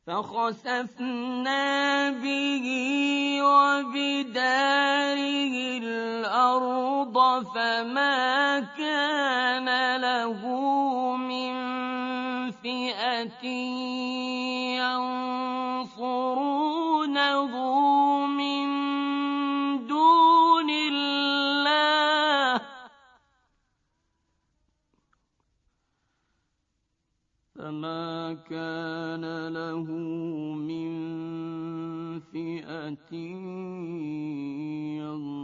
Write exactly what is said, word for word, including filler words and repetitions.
فخسفنا به وبداره الأرض فما كان له من فئة ينصرونه من دون الله فما كان له من فئة ينصرونه